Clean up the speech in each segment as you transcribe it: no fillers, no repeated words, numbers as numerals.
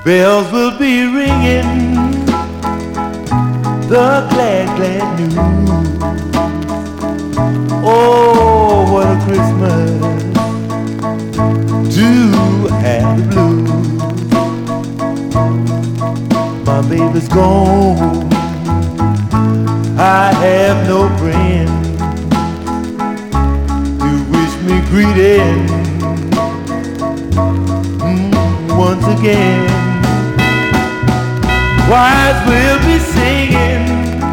Bells will be ringing the glad, glad news. Oh, what a Christmas to have the blues. My baby's gone, I have no friend to wish me greeting once again. Choirs will be singing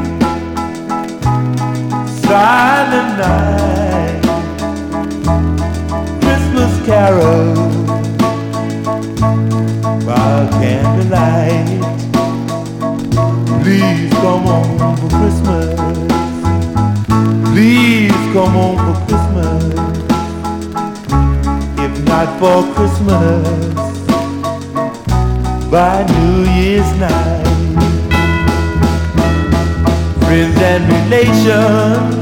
Silent Night, Christmas carols by candlelight. Please come on for Christmas. Please come on for Christmas. If not for Christmas, by New Year's night. Friends and relations,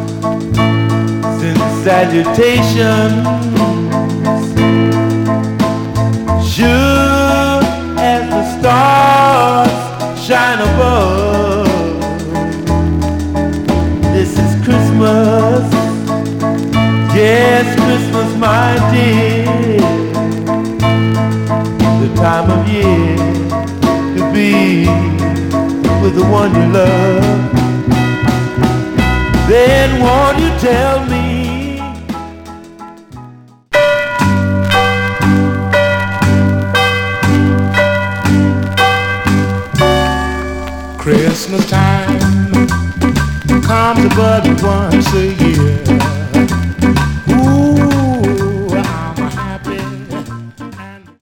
since salutations, sure as the stars shine above. This is Christmas, yes, Christmas, my dear. The time of year to be with the one you love. Then won't you tell me Christmas time comes but once a